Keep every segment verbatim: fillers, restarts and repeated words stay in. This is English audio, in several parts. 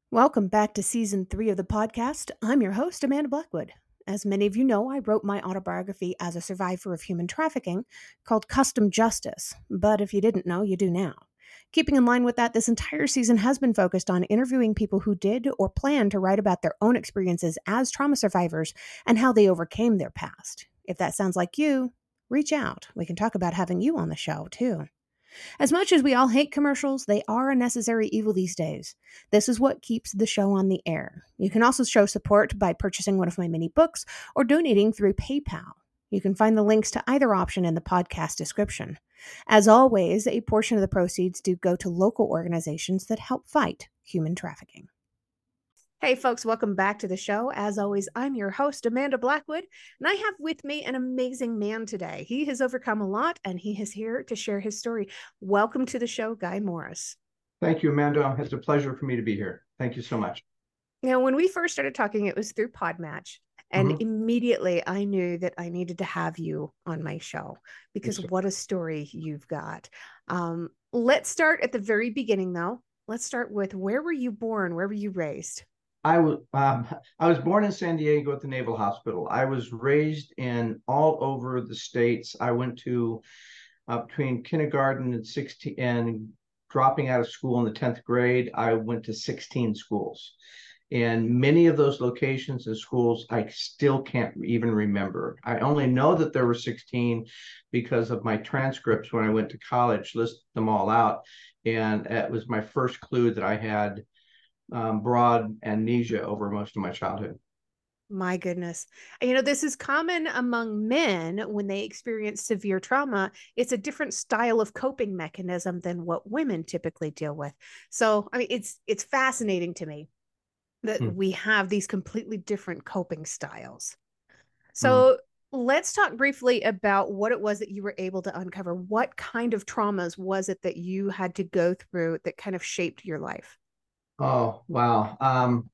Welcome back to season three of the podcast. I'm your host, Amanda Blackwood. As many of you know, I wrote my autobiography as a survivor of human trafficking called Custom Justice. But if you didn't know, you do now. Keeping in line with that, this entire season has been focused on interviewing people who did or plan to write about their own experiences as trauma survivors and how they overcame their past. If that sounds like you, reach out. We can talk about having you on the show, too. As much as we all hate commercials, they are a necessary evil these days. This is what keeps the show on the air. You can also show support by purchasing one of my mini books or donating through PayPal. You can find the links to either option in the podcast description. As always, a portion of the proceeds do go to local organizations that help fight human trafficking. Hey folks, welcome back to the show. As always, I'm your host, Amanda Blackwood, and I have with me an amazing man today. He has overcome a lot, and he is here to share his story. Welcome to the show, Guy Morris. Thank you, Amanda. It's a pleasure for me to be here. Thank you so much. Now, when we first started talking, it was through Podmatch, and mm-hmm. immediately I knew that I needed to have you on my show because what a story you've got. Um, let's start at the very beginning, though. Let's start with, where were you born? Where were you raised? I was um, I was born in San Diego at the Naval Hospital. I was raised in all over the states. I went to uh, between kindergarten and sixteen and dropping out of school in the tenth grade. I went to sixteen schools, and many of those locations and schools I still can't even remember. I only know that there were sixteen because of my transcripts when I went to college, listed them all out, and it was my first clue that I had Um, broad amnesia over most of my childhood. My goodness. You know, this is common among men when they experience severe trauma. It's a different style of coping mechanism than what women typically deal with. So, I mean, it's it's fascinating to me that hmm. we have these completely different coping styles. So, hmm. let's talk briefly about what it was that you were able to uncover. What kind of traumas was it that you had to go through that kind of shaped your life? Oh, wow. Um,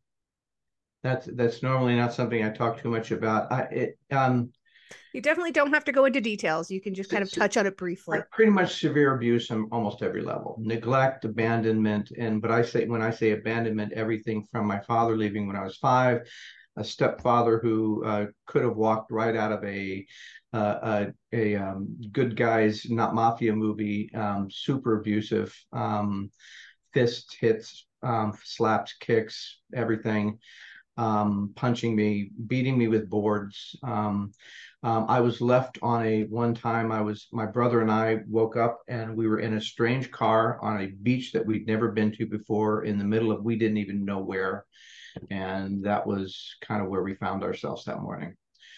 that's that's normally not something I talk too much about. I it um You definitely don't have to go into details. You can just kind of touch on it briefly. Pretty much severe abuse on almost every level. Neglect, abandonment, and but I say when I say abandonment, everything from my father leaving when I was five, a stepfather who uh, could have walked right out of a uh, a, a um, good guys not mafia movie, um, super abusive, um, fist hits, um, slaps, kicks, everything, um, punching me, beating me with boards. Um, um, I was left on a one time. I was my brother and I woke up and we were in a strange car on a beach that we'd never been to before, in the middle of we didn't even know where, and that was kind of where we found ourselves that morning.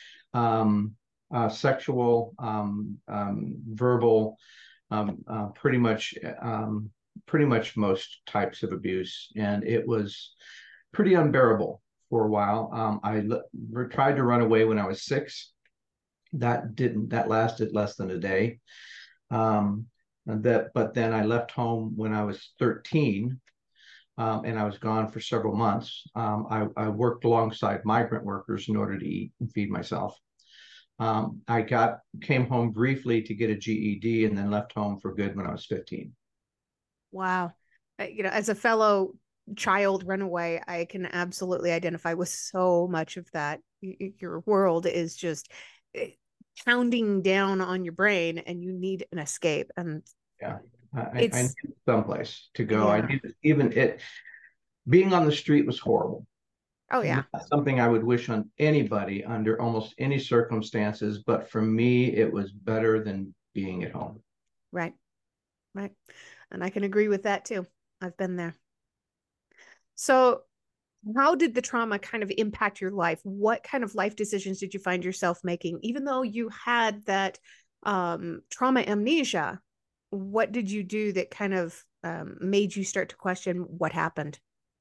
Um, uh, sexual, um, um, verbal, um, uh, pretty much. Um, pretty much most types of abuse, and it was pretty unbearable for a while. Um, I l- tried to run away when I was six. That didn't. That lasted less than a day. Um, and that, but then I left home when I was thirteen, um, and I was gone for several months. Um, I, I worked alongside migrant workers in order to eat and feed myself. Um, I got came home briefly to get a G E D, and then left home for good when I was fifteen. Wow. You know, as a fellow child runaway, I can absolutely identify with so much of that. Your world is just pounding down on your brain and you need an escape. And yeah, I, I need someplace to go. Yeah. I need even it being on the street was horrible. Oh, yeah. Not something I would wish on anybody under almost any circumstances. But for me, it was better than being at home. Right. Right. And I can agree with that too. I've been there. So how did the trauma kind of impact your life? What kind of life decisions did you find yourself making? Even though you had that um, trauma amnesia, what did you do that kind of um, made you start to question what happened?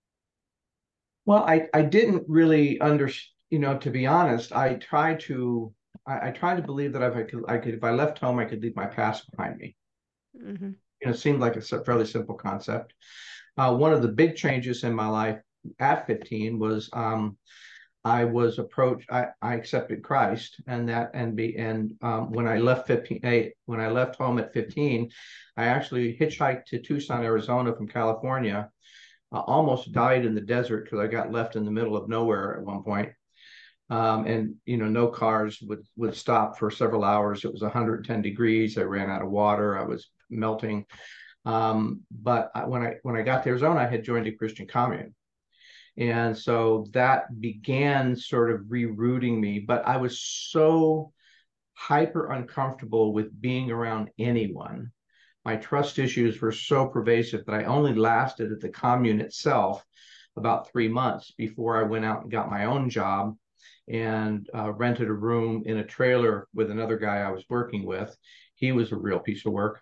Well, I, I didn't really under, you know, to be honest, I tried to, I, I tried to believe that if I could, I could, if I left home, I could leave my past behind me. Mm-hmm. You know, it seemed like a fairly simple concept. Uh, one of the big changes in my life at fifteen was um, I was approached. I, I accepted Christ, and that and be and um, when I left fifteen, when I left home at fifteen, I actually hitchhiked to Tucson, Arizona from California, I almost died in the desert because I got left in the middle of nowhere at one point. Um, and you know, no cars would would stop for several hours. It was one hundred ten degrees. I ran out of water. I was melting. Um, but I, when I when I got to Arizona, I had joined a Christian commune, and so that began sort of rerouting me. But I was so hyper uncomfortable with being around anyone. My trust issues were so pervasive that I only lasted at the commune itself about three months before I went out and got my own job and uh, rented a room in a trailer with another guy I was working with. He was a real piece of work.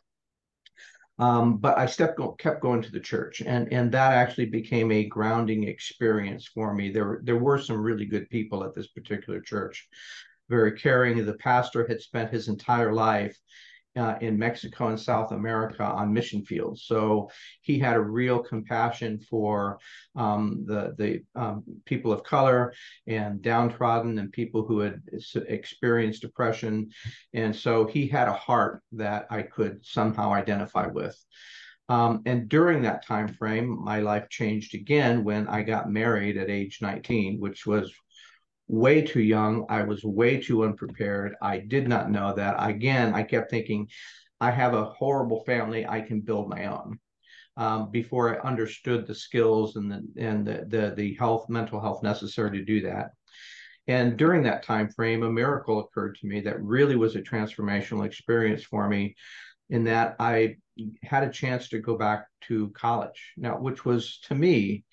Um, but I stepped, kept going to the church, and and that actually became a grounding experience for me. There, there were some really good people at this particular church, very caring. The pastor had spent his entire life uh, in Mexico and South America on mission fields, so he had a real compassion for um, the the um, people of color and downtrodden and people who had experienced depression, and so he had a heart that I could somehow identify with. Um, and during that time frame, my life changed again when I got married at age nineteen, which was way too young. I was way too unprepared. I did not know that. Again, I kept thinking, I have a horrible family. I can build my own. Um, before I understood the skills and the and the, the the health, mental health necessary to do that. And during that time frame, a miracle occurred to me that really was a transformational experience for me, in that I had a chance to go back to college now, which was to me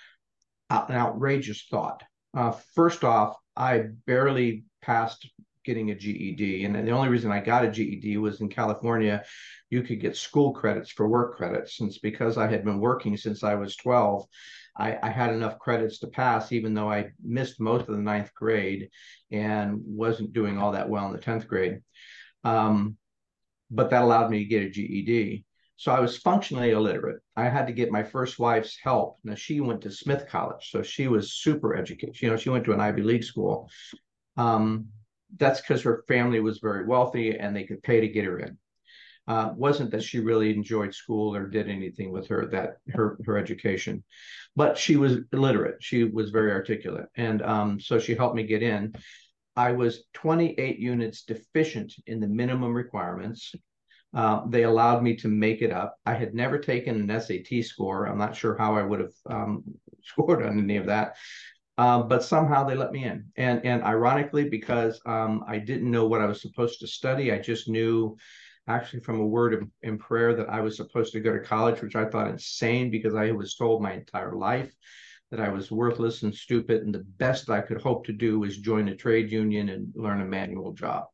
an outrageous thought. Uh, first off, I barely passed getting a G E D. And the only reason I got a G E D was in California, you could get school credits for work credits. And it's because I had been working since I was twelve, I, I had enough credits to pass, even though I missed most of the ninth grade and wasn't doing all that well in the tenth grade. Um, but that allowed me to get a G E D. So I was functionally illiterate. I had to get my first wife's help. Now, she went to Smith College, so she was super educated. You know, she went to an Ivy League school. Um, that's because her family was very wealthy and they could pay to get her in. Uh, wasn't that she really enjoyed school or did anything with her that her her education, but she was illiterate. She was very articulate, and um, so she helped me get in. I was twenty-eight units deficient in the minimum requirements. Uh, they allowed me to make it up. I had never taken an S A T score. I'm not sure how I would have um, scored on any of that, uh, but somehow they let me in. And and ironically, because um, I didn't know what I was supposed to study, I just knew, actually from a word of, in prayer, that I was supposed to go to college, which I thought insane because I was told my entire life that I was worthless and stupid, and the best I could hope to do was join a trade union and learn a manual job.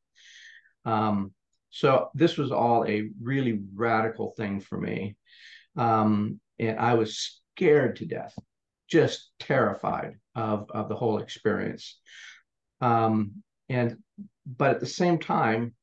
Um, so this was all a really radical thing for me. Um, and I was scared to death, just terrified of, of the whole experience. Um, and, but at the same time,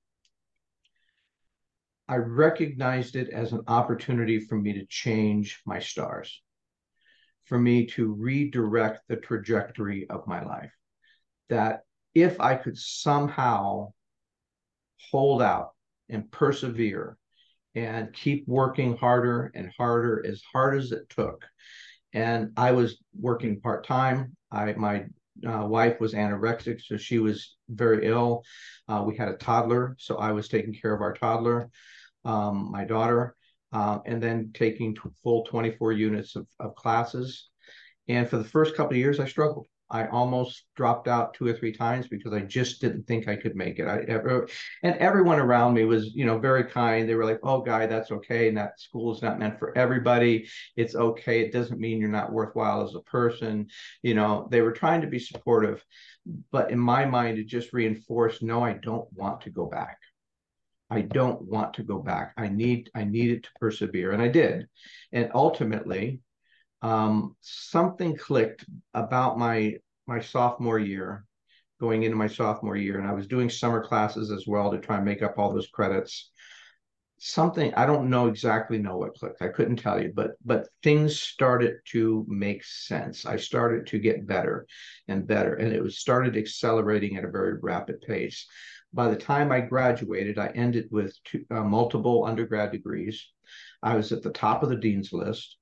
I recognized it as an opportunity for me to change my stars, for me to redirect the trajectory of my life. That if I could somehow hold out and persevere and keep working harder and harder, as hard as it took. And I was working part-time. I my uh, wife was anorexic, so she was very ill. Uh, we had a toddler, so I was taking care of our toddler, um, my daughter, uh, and then taking full twenty-four units of, of classes. And for the first couple of years, I struggled. I almost dropped out two or three times because I just didn't think I could make it. I ever, and everyone around me was, you know, very kind. They were like, "Oh, Guy, that's okay. And that school is not meant for everybody. It's okay. It doesn't mean you're not worthwhile as a person." You know, they were trying to be supportive, but in my mind, it just reinforced, no, I don't want to go back. I don't want to go back. I need, I needed to persevere, and I did. And ultimately, um, something clicked about my my sophomore year, going into my sophomore year, and I was doing summer classes as well to try and make up all those credits. Something, I don't know exactly know what clicked. I couldn't tell you, but but things started to make sense. I started to get better and better, and it was started accelerating at a very rapid pace. By the time I graduated, I ended with two, uh, multiple undergrad degrees. I was at the top of the dean's list.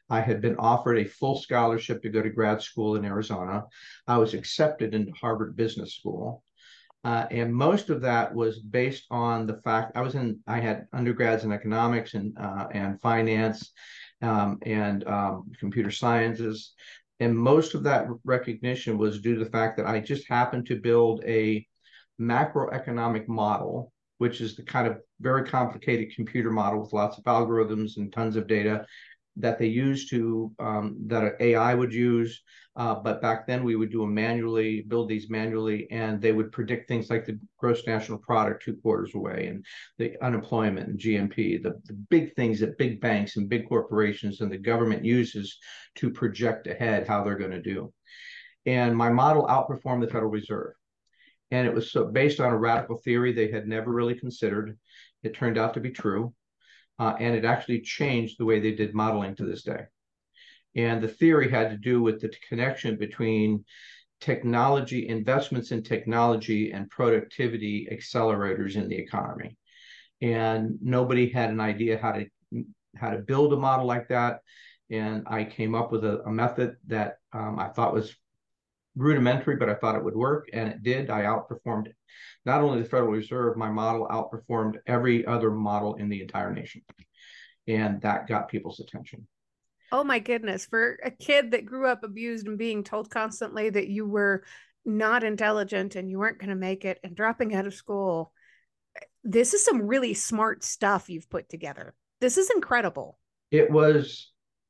I had been offered a full scholarship to go to grad school in Arizona. I was accepted into Harvard Business School. Uh, and most of that was based on the fact I was in, I had undergrads in economics and, uh, and finance um, and um, computer sciences. And most of that recognition was due to the fact that I just happened to build a macroeconomic model, which is the kind of very complicated computer model with lots of algorithms and tons of data that they use to, um, that A I would use. Uh, but back then we would do them manually, build these manually, and they would predict things like the gross national product two quarters away and the unemployment and G N P, the, the big things that big banks and big corporations and the government uses to project ahead how they're going to do. And my model outperformed the Federal Reserve. And it was so based on a radical theory they had never really considered. It turned out to be true. Uh, and it actually changed the way they did modeling to this day. And the theory had to do with the connection between technology, investments in technology and productivity accelerators in the economy. And nobody had an idea how to how to build a model like that. And I came up with a, a method that um, I thought was rudimentary, but I thought it would work, and it did. I outperformed not only the Federal Reserve, my model outperformed every other model in the entire nation. And that got people's attention. Oh my goodness. For a kid that grew up abused and being told constantly that you were not intelligent and you weren't going to make it and dropping out of school, this is some really smart stuff you've put together. This is incredible. It was,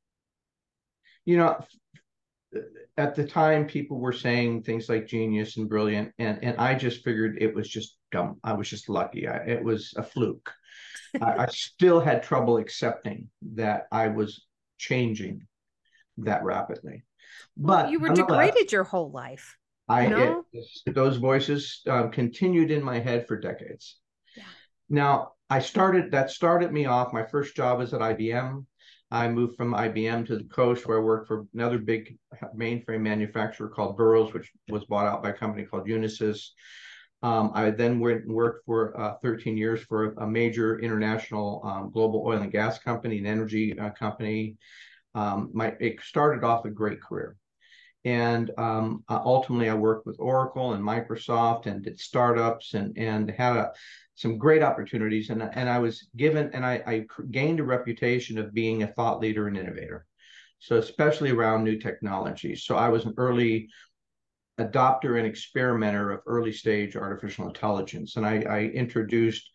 you know, at the time people were saying things like genius and brilliant, and and I just figured it was just dumb. I was just lucky. I, it was a fluke. I, I still had trouble accepting that I was changing that rapidly. But well, you were degraded your whole life. I you know? it, those voices um, continued in my head for decades. Yeah. Now I started that started me off. My first job was at I B M. I moved from I B M to the coast, where I worked for another big mainframe manufacturer called Burroughs, which was bought out by a company called Unisys. Um, I then went and worked for uh, thirteen years for a major international um, global oil and gas company, an energy uh, company. Um, my it started off a great career, and um, uh, ultimately I worked with Oracle and Microsoft and did startups and and had a some great opportunities, and, and I was given, and I, I gained a reputation of being a thought leader and innovator. So especially around new technologies. So I was an early adopter and experimenter of early stage artificial intelligence. And I, I introduced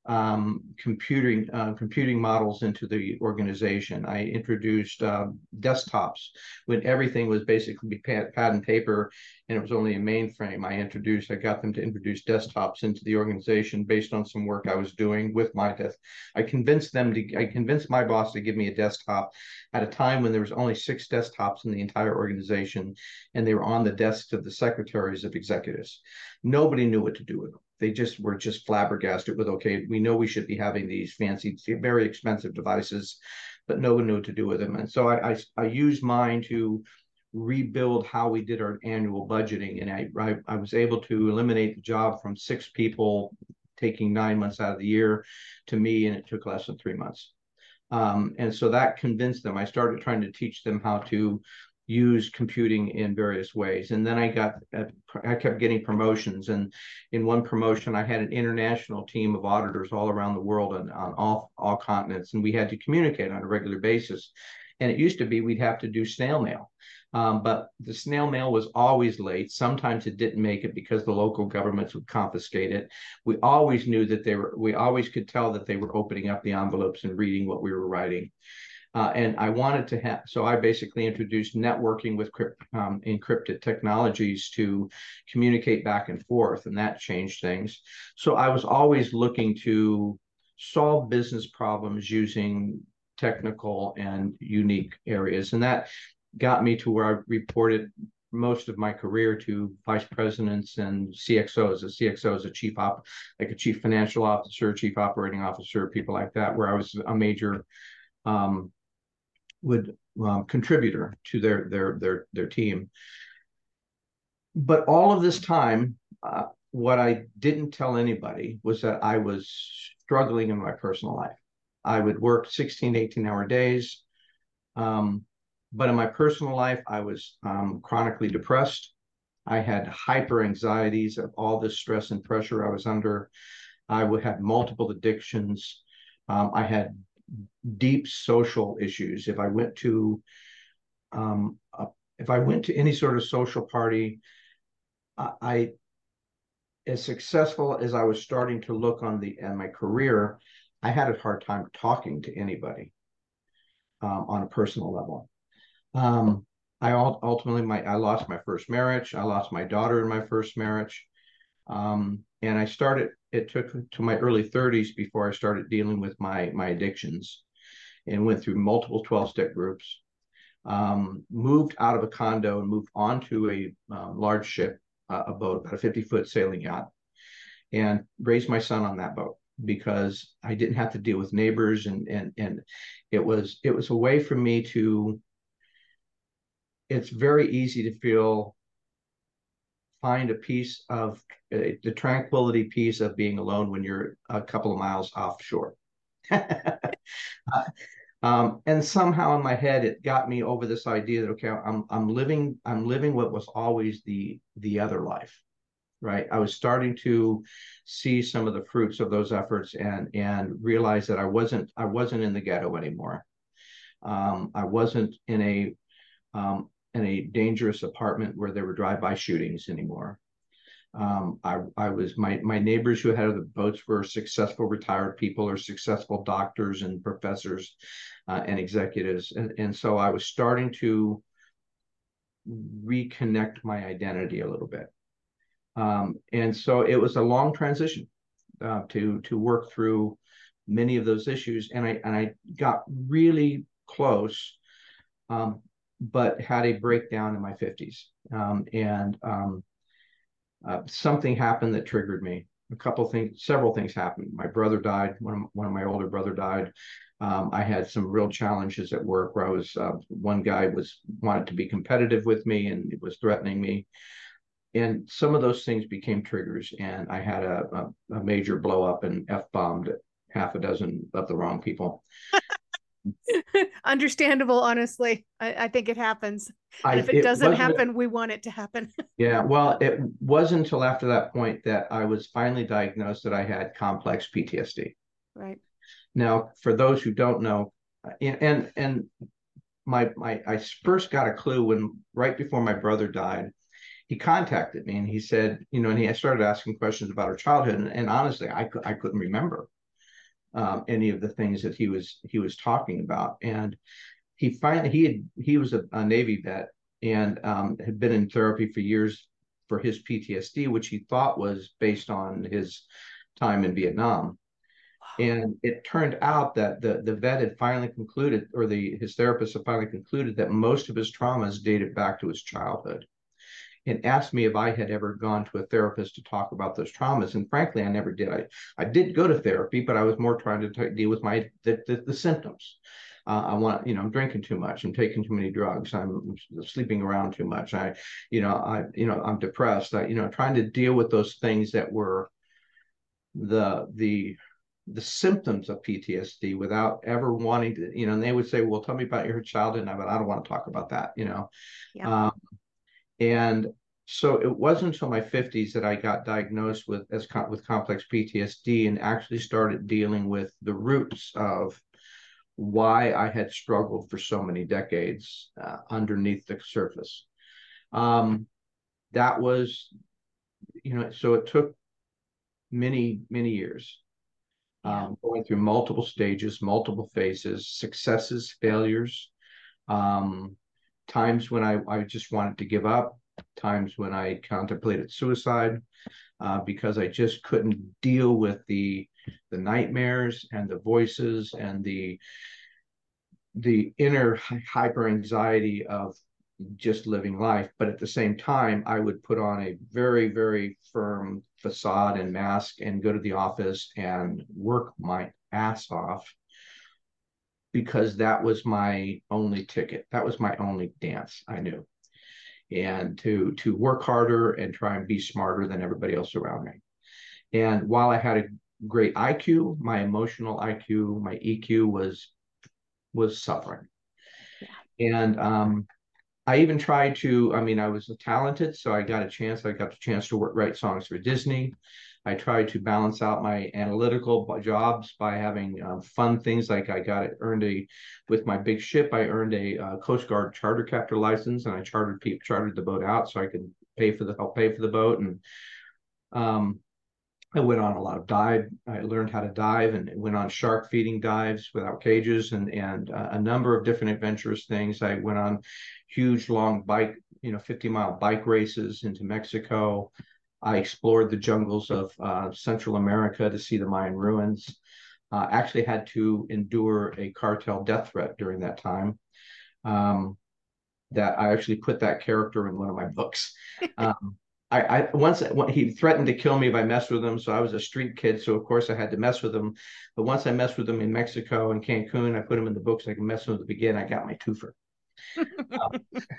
um, computing uh, computing models into the organization. I introduced uh, desktops when everything was basically pad, pad and paper, and it was only a mainframe. I introduced, I got them to introduce desktops into the organization based on some work I was doing with my desk. I convinced them to, I convinced my boss to give me a desktop at a time when there was only six desktops in the entire organization, and they were on the desks of the secretaries of executives. Nobody knew what to do with them. They just were just flabbergasted with, okay, we know we should be having these fancy, very expensive devices, but no one knew what to do with them. And so I, I, I used mine to rebuild how we did our annual budgeting. And I, I, I was able to eliminate the job from six people taking nine months out of the year to me, and it took less than three months. Um, and so that convinced them. I started trying to teach them how to use computing in various ways. And then I got, uh, I kept getting promotions. And in one promotion, I had an international team of auditors all around the world and on all, all continents. And we had to communicate on a regular basis. And it used to be we'd have to do snail mail. Um, but the snail mail was always late. Sometimes it didn't make it because the local governments would confiscate it. We always knew that they were, we always could tell that they were opening up the envelopes and reading what we were writing. Uh, and I wanted to have, so I basically introduced networking with crypt, um, encrypted technologies to communicate back and forth, and that changed things. So I was always looking to solve business problems using technical and unique areas. And that got me to where I reported most of my career to vice presidents and C X Os. A C X O is a chief op, like a chief financial officer, chief operating officer, people like that, where I was a major um, would um, contributor to their their their their team. But all of this time, uh, what I didn't tell anybody was that I was struggling in my personal life. I would work sixteen, eighteen hour days. Um, But in my personal life, I was um, chronically depressed. I had hyper anxieties of all this stress and pressure I was under. I would have multiple addictions. Um, I had deep social issues. If I went to um, uh, if I went to any sort of social party, I, I as successful as I was starting to look on the in my career, I had a hard time talking to anybody um, on a personal level. Um, I ultimately my I lost my first marriage. I lost my daughter in my first marriage, um, and I started. It took to my early thirties before I started dealing with my my addictions, and went through multiple twelve step groups. Um, moved out of a condo and moved onto a um, large ship, uh, a boat, about a fifty foot sailing yacht, and raised my son on that boat because I didn't have to deal with neighbors, and and and it was it was a way for me to. It's very easy to feel find a piece of uh, the tranquility piece of being alone when you're a couple of miles offshore. um, and somehow in my head, it got me over this idea that okay, I'm I'm living I'm living what was always the the other life, right? I was starting to see some of the fruits of those efforts and and realize that I wasn't I wasn't in the ghetto anymore. Um, I wasn't in a um, in a dangerous apartment where there were drive-by shootings anymore. Um, I, I was my my neighbors who had the boats were successful retired people or successful doctors and professors uh, and executives, and, and so I was starting to reconnect my identity a little bit. Um, and so it was a long transition uh, to to work through many of those issues, and I and I got really close, um, but had a breakdown in my fifties, um, and um, uh, something happened that triggered me. A couple things, several things happened. My brother died. One of, one of my older brother died. Um, I had some real challenges at work where I was. Uh, one guy was wanted to be competitive with me and was threatening me, and some of those things became triggers. And I had a, a, a major blow up and f bombed half a dozen of the wrong people. Understandable, honestly. I, I think it happens. And I if it it doesn't wasn't happen, we want it to happen. Yeah, well, it wasn't until after that point that I was finally diagnosed that I had complex P T S D. Right. Now, for those who don't know, and and my my I first got a clue when right before my brother died. He contacted me and he said, you know, and he I started asking questions about our childhood, and, and honestly, I I couldn't remember um, any of the things that he was he was talking about. And he finally he had he was a, a Navy vet and um, had been in therapy for years for his P T S D, which he thought was based on his time in Vietnam. And it turned out that the, the vet had finally concluded, or the his therapist had finally concluded that most of his traumas dated back to his childhood, and asked me if I had ever gone to a therapist to talk about those traumas. And frankly, I never did. I, I did go to therapy, but I was more trying to t- deal with my the, the, the symptoms. Uh, I want, you know, I'm drinking too much. I'm taking too many drugs. I'm sleeping around too much. I, you know, I, you know, I'm depressed. I, you know, trying to deal with those things that were the the the symptoms of P T S D without ever wanting to, you know. And they would say, "Well, tell me about your childhood," and I, but I don't want to talk about that, you know. Yeah. Um, and so it wasn't until my fifties that I got diagnosed with as with complex P T S D and actually started dealing with the roots of why I had struggled for so many decades uh, underneath the surface. Um, that was, you know, so it took many, many years, Yeah. um, going through multiple stages, multiple phases, successes, failures, um, times when I, I just wanted to give up, times when I contemplated suicide uh, because I just couldn't deal with the the nightmares and the voices and the the inner hyper anxiety of just living life. But at the same time, I would put on a very, very firm facade and mask and go to the office and work my ass off because that was my only ticket. That was my only dance I knew. And to to work harder and try and be smarter than everybody else around me. And while I had a great I Q, my emotional I Q, my E Q was was suffering. Yeah. And um, I even tried to, I mean, I was talented, so I got a chance. I got the chance to work, write songs for Disney. I tried to balance out my analytical jobs by having um, fun things like I got it, earned a, with my big ship, I earned a uh, Coast Guard charter captain license, and I chartered people, chartered the boat out so I could pay for the, help pay for the boat. And um, I went on a lot of dive. I learned how to dive and went on shark feeding dives without cages and and uh, a number of different adventurous things. I went on huge long bike, you know, fifty mile bike races into Mexico. I explored the jungles of uh, Central America to see the Mayan ruins. Uh, actually had to endure a cartel death threat during that time. Um, that I actually put that character in one of my books. Um, I, I once he threatened to kill me if I messed with him, so I was a street kid, so of course I had to mess with him. But once I messed with him in Mexico and Cancun, I put him in the books. I can mess with him again. I got my twofer. uh,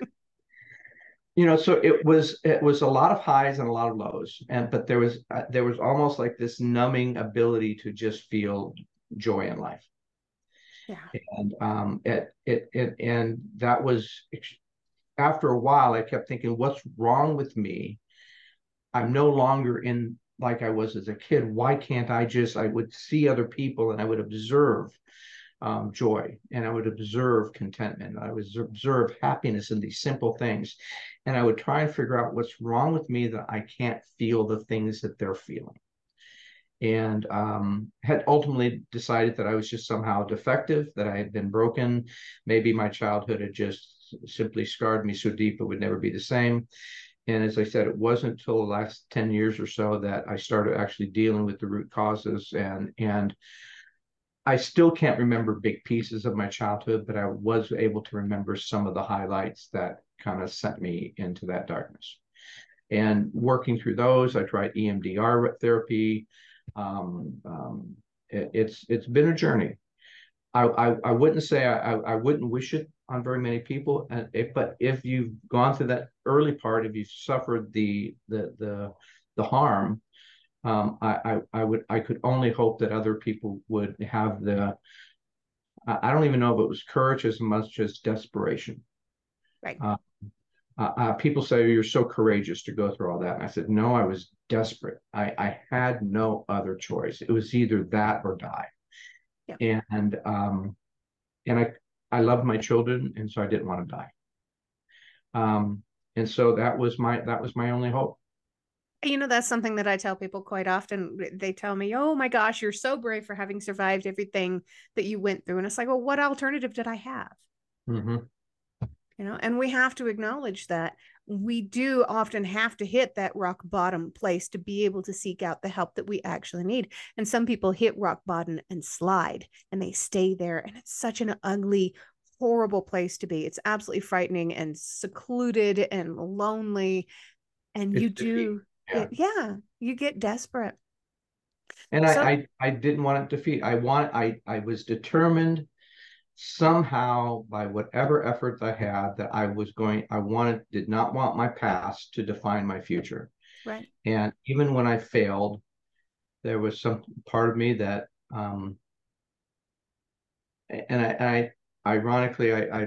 you know, so it was it was a lot of highs and a lot of lows, and but there was uh, there was almost like this numbing ability to just feel joy in life. Yeah. And um, it, it it and that was after a while. I kept thinking, what's wrong with me? I'm no longer in like I was as a kid. Why can't I just, I would see other people and I would observe um, joy, and I would observe contentment. I would observe happiness in these simple things. And I would try and figure out what's wrong with me that I can't feel the things that they're feeling. And um, had ultimately decided that I was just somehow defective, that I had been broken. Maybe my childhood had just simply scarred me so deep it would never be the same. And as I said, it wasn't until the last ten years or so that I started actually dealing with the root causes. And, and I still can't remember big pieces of my childhood, but I was able to remember some of the highlights that kind of sent me into that darkness. And working through those, I tried E M D R therapy. Um, um, it, it's it's been a journey. I, I, I wouldn't say I, I wouldn't wish it on very many people, and if, but if you've gone through that early part, if you've suffered the the the the harm, um, I, I I would I could only hope that other people would have the I don't even know if it was courage as much as desperation. Right. Uh, uh, uh, people say you're so courageous to go through all that, and I said no, I was desperate. I I had no other choice. It was either that or die. Yeah. And um, and I I loved my children, and so I didn't want to die. Um, and so that was my that was my only hope. You know, that's something that I tell people quite often. They tell me, "Oh my gosh, you're so brave for having survived everything that you went through." And it's like, well, what alternative did I have? Mm-hmm. You know, and we have to acknowledge that we do often have to hit that rock bottom place to be able to seek out the help that we actually need. And some people hit rock bottom and slide and they stay there. And it's such an ugly, horrible place to be. It's absolutely frightening and secluded and lonely. And It's you do, yeah. it, yeah, you get desperate. And I, So, I I didn't want to defeat. I want I I was determined somehow by whatever efforts I had that I was going, I wanted, did not want my past to define my future. right. And even when I failed, there was some part of me that, um, and I, I ironically, I, I,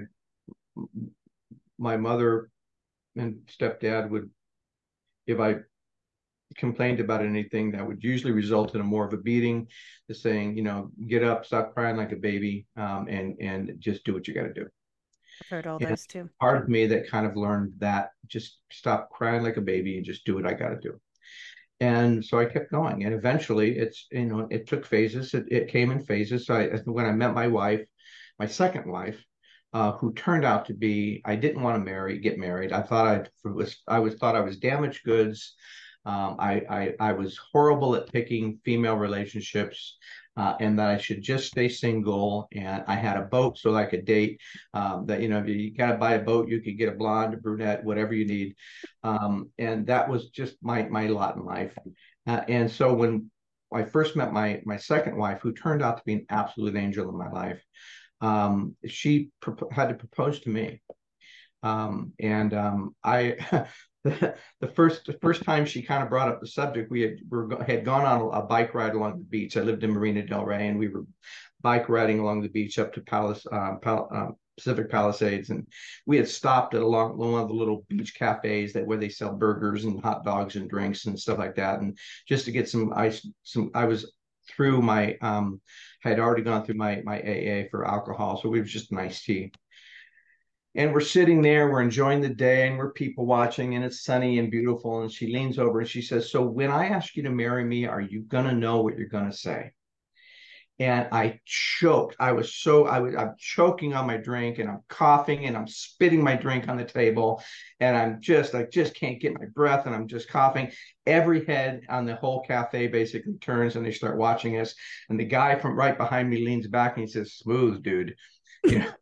my mother and stepdad would, if I complained about anything, that would usually result in a more of a beating, to saying, you know, get up, stop crying like a baby, um, and and just do what you got to do. I've heard all And those too. part of me that kind of learned that just stop crying like a baby and just do what I got to do. And so I kept going, and eventually, it's you know, it took phases. It, it came in phases. So I, when I met my wife, my second wife, uh, who turned out to be, I didn't want to marry, get married. I thought I was, I was thought I was damaged goods. Um, I, I I was horrible at picking female relationships, uh, and that I should just stay single. And I had a boat so I could date. Um, that you know, if you got to buy a boat, you could get a blonde, a brunette, whatever you need. Um, and that was just my my lot in life. Uh, and so when I first met my my second wife, who turned out to be an absolute angel in my life, um, she had to propose to me. Um, and um, I, the, the first the first time she kind of brought up the subject, we had were, had gone on a, a bike ride along the beach. I lived in Marina del Rey, and we were bike riding along the beach up to Palace, um, Pal, um, Pacific Palisades, and we had stopped at along one of the little beach cafes that where they sell burgers and hot dogs and drinks and stuff like that, and just to get some ice. Some I was through my um, I had already gone through my my A A for alcohol, so we was just nice tea. And we're sitting there, we're enjoying the day, and we're people watching, and it's sunny and beautiful. And she leans over and she says, "So when I ask you to marry me, are you gonna know what you're gonna say?" And I choked. I was so I was I'm choking on my drink, and I'm coughing, and I'm spitting my drink on the table, and I'm just I just can't get my breath, and I'm just coughing. Every head on the whole cafe basically turns, and they start watching us. And the guy from right behind me leans back and he says, "Smooth, dude," you know.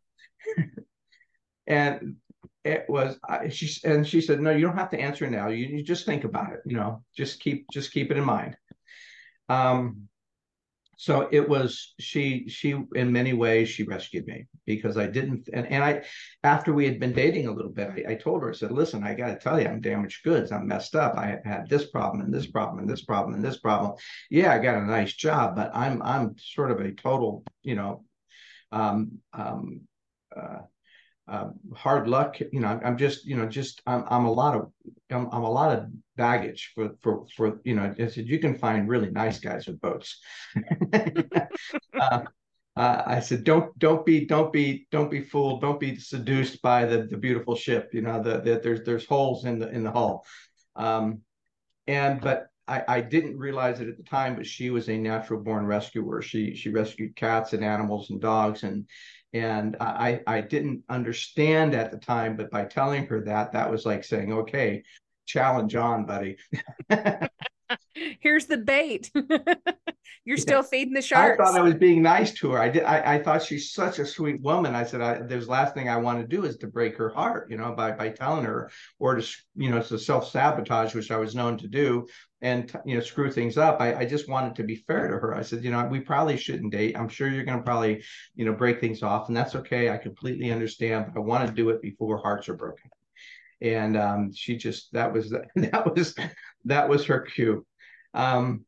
And it was I, she and she said, "No, you don't have to answer now. You, you just think about it. You know, just keep just keep it in mind." Um, so it was she she in many ways she rescued me because I didn't and, and I after we had been dating a little bit, I, I told her, I said, "Listen, I got to tell you, I'm damaged goods. I'm messed up. I have had this problem and this problem and this problem and this problem. Yeah, I got a nice job, but I'm I'm sort of a total, you know, um, um, uh, uh, hard luck. You know, I'm just, you know, just I'm, I'm a lot of, I'm, I'm a lot of baggage for, for, for, you know, I said, you can find really nice guys with boats." uh, uh, I said, don't, don't be, don't be, don't be fooled. Don't be seduced by the, the beautiful ship. You know, that the, there's, there's holes in the, in the hull. Um, and, but I, I didn't realize it at the time, but she was a natural born rescuer. She, she rescued cats and animals and dogs, and, and I, I didn't understand at the time, but by telling her that, that was like saying, "Okay, challenge on, buddy." Here's the bait. You're Yeah. still feeding the I sharks. thought I was being nice to her. I did. I, I thought she's such a sweet woman. I said, I, "There's last thing I want to do is to break her heart, you know, by by telling her, or to, you know, to self sabotage, which I was known to do, and you know, screw things up. I, I just wanted to be fair to her. I said, you know, we probably shouldn't date. I'm sure you're going to probably, you know, break things off, and that's okay. I completely understand, but I want to do it before hearts are broken." And um, she just that was that was that was her cue. Um,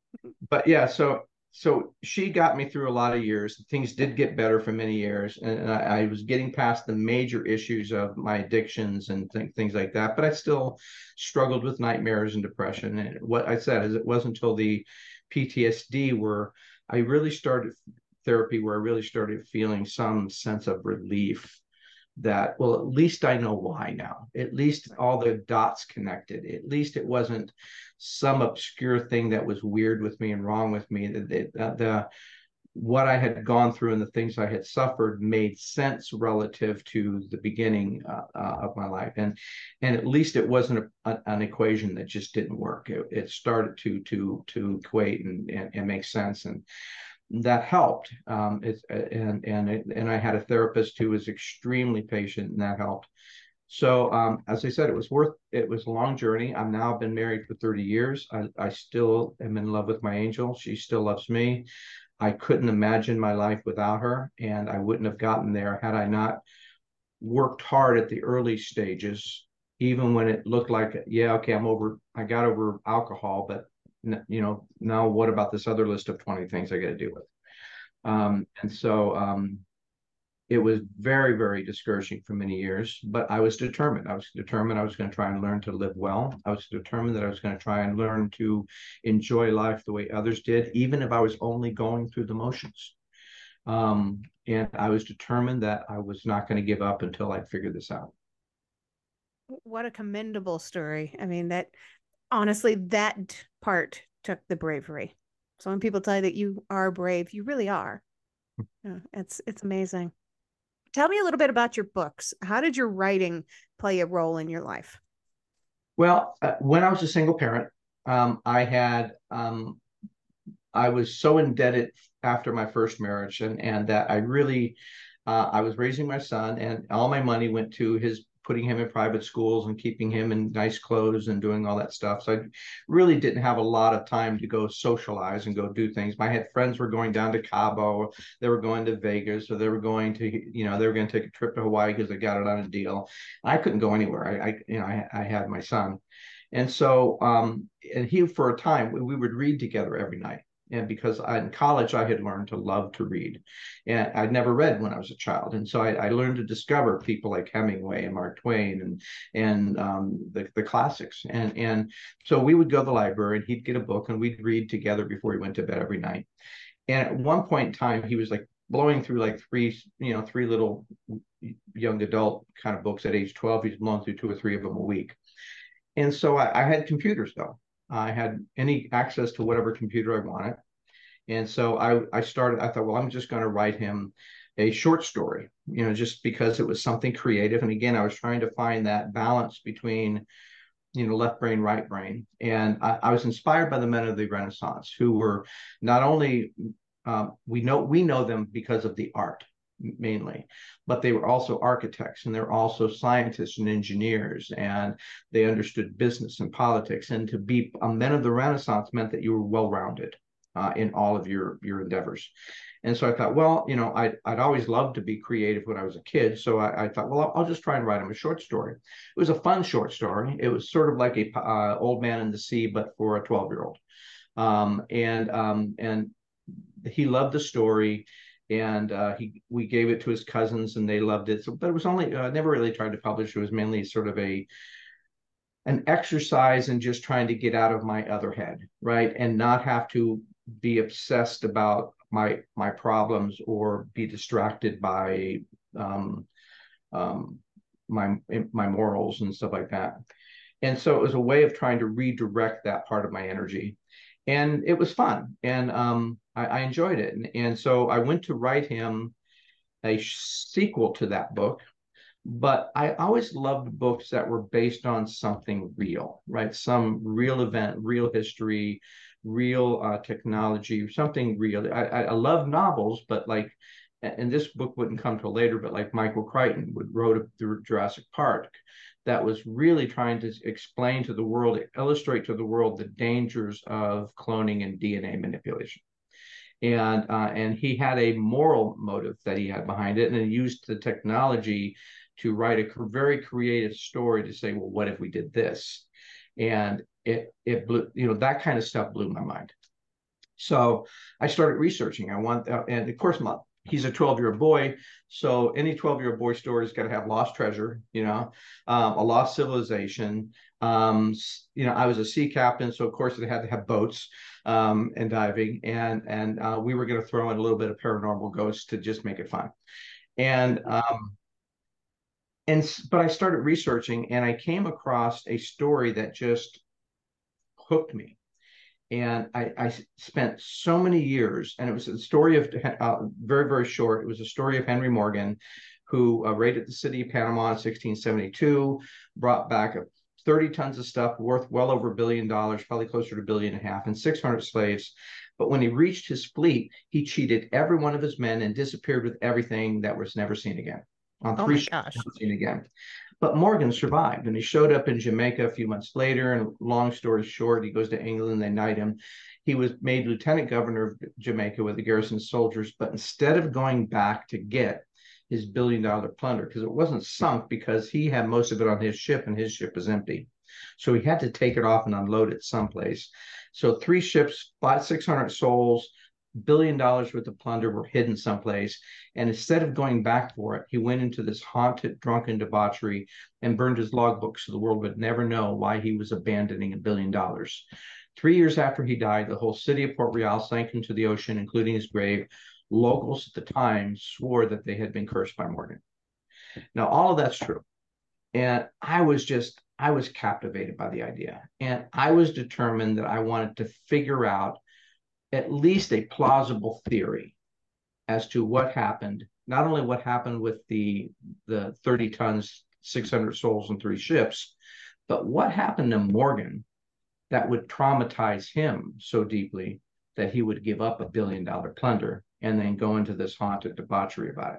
but yeah, so so she got me through a lot of years. Things did get better for many years, and, and I, I, was getting past the major issues of my addictions and th- things like that. But I still struggled with nightmares and depression. And what I said is, it wasn't until the P T S D where I really started therapy, where I really started feeling some sense of relief that, well, at least I know why now. At least all the dots connected. At least it wasn't some obscure thing that was weird with me and wrong with me. The, the, the what I had gone through and the things I had suffered made sense relative to the beginning uh, uh, of my life, and and at least it wasn't a, a, an equation that just didn't work. It, it started to to to equate and, and and make sense, and that helped. Um, it's and and and I had a therapist who was extremely patient, and that helped. So um, as I said, it was worth. It was a long journey. I'm now been married for thirty years. I, I still am in love with my angel. She still loves me. I couldn't imagine my life without her, and I wouldn't have gotten there had I not worked hard at the early stages, even when it looked like, yeah, okay, I'm over. I got over alcohol, but you know, now what about this other list of twenty things I got to deal with? Um, and so um, it was very, very discouraging for many years, but I was determined. I was determined I was going to try and learn to live well. I was determined that I was going to try and learn to enjoy life the way others did, even if I was only going through the motions. Um, and I was determined that I was not going to give up until I figured this out. What a commendable story. I mean, that honestly, that part took the bravery. So when people tell you that you are brave, you really are. Yeah, it's it's amazing. Tell me a little bit about your books. How did your writing play a role in your life? Well, uh, when I was a single parent, um, I had um, I was so indebted after my first marriage, and and that I really uh, I was raising my son, and all my money went to his putting him in private schools and keeping him in nice clothes and doing all that stuff. So I really didn't have a lot of time to go socialize and go do things. My had friends were going down to Cabo, they were going to Vegas, or they were going to, you know, they were going to take a trip to Hawaii because they got it on a deal. I couldn't go anywhere. I, I you know, I, I had my son. And so, um, and he, for a time, we, we would read together every night. And because I, in college, I had learned to love to read. And I'd never read when I was a child. And so I, I learned to discover people like Hemingway and Mark Twain and, and um, the, the classics. And, and so we would go to the library and he'd get a book and we'd read together before he went to bed every night. And at one point in time, he was like blowing through like three, you know, three little young adult kind of books at age twelve. He's blown through two or three of them a week. And so I, I had computers though. I had any access to whatever computer I wanted. And so I, I started, I thought, well, I'm just going to write him a short story, you know, just because it was something creative. And again, I was trying to find that balance between, you know, left brain, right brain. And I, I was inspired by the men of the Renaissance who were not only, uh, we know, we know them because of the art mainly, but they were also architects and they're also scientists and engineers, and they understood business and politics. And to be a men of the Renaissance meant that you were well-rounded uh, in all of your, your endeavors. And so I thought, well, you know, I'd, I'd always loved to be creative when I was a kid. So I, I thought, well, I'll, I'll just try and write him a short story. It was a fun short story. It was sort of like a uh, Old Man in the Sea, but for a twelve-year-old. Um, and um, and he loved the story. And uh, he we gave it to his cousins and they loved it. So, but it was only, I uh, never really tried to publish. It was mainly sort of a an exercise in just trying to get out of my other head, right? And not have to be obsessed about my my problems or be distracted by um, um, my my morals and stuff like that. And so it was a way of trying to redirect that part of my energy. And it was fun. And um, I, I enjoyed it. And, and so I went to write him a sequel to that book. But I always loved books that were based on something real, right? Some real event, real history, real uh, technology, something real. I, I love novels, but like, and this book wouldn't come till later, but like Michael Crichton would wrote through Jurassic Park, that was really trying to explain to the world, illustrate to the world the dangers of cloning and D N A manipulation. And uh, and he had a moral motive that he had behind it, and he used the technology to write a very creative story to say, well, what if we did this? And it it blew, you know, that kind of stuff blew my mind. So I started researching. I want, uh, and of course, my, he's a twelve-year-old boy, so any twelve-year-old boy story is got to have lost treasure, you know, um, a lost civilization. Um, you know, I was a sea captain, so of course it had to have boats um, and diving, and and uh, we were going to throw in a little bit of paranormal ghosts to just make it fun. And um, and but I started researching, and I came across a story that just hooked me. And I, I spent so many years, and it was a story of uh, very, very short. It was a story of Henry Morgan, who uh, raided the city of Panama in sixteen seventy-two, brought back a thirty tons of stuff worth well over a billion dollars, probably closer to a billion and a half, and six hundred slaves. But when he reached his fleet, he cheated every one of his men and disappeared with everything that was never seen again. On Oh three my ships, gosh. never seen again. But Morgan survived, and he showed up in Jamaica a few months later. And long story short, he goes to England, they knight him. He was made lieutenant governor of Jamaica with the garrison soldiers. But instead of going back to get his billion dollar plunder, because it wasn't sunk, because he had most of it on his ship and his ship was empty. So he had to take it off and unload it someplace. So three ships, five, six hundred souls, billion dollars worth of plunder were hidden someplace. And instead of going back for it, he went into this haunted, drunken debauchery and burned his logbook so the world would never know why he was abandoning a billion dollars. Three years after he died, the whole city of Port Real sank into the ocean, including his grave. Locals at the time swore that they had been cursed by Morgan. Now, all of that's true. And I was just, I was captivated by the idea. And I was determined that I wanted to figure out at least a plausible theory as to what happened, not only what happened with the, the thirty tons, six hundred souls and three ships, but what happened to Morgan that would traumatize him so deeply that he would give up a billion dollar plunder and then go into this haunted debauchery about it.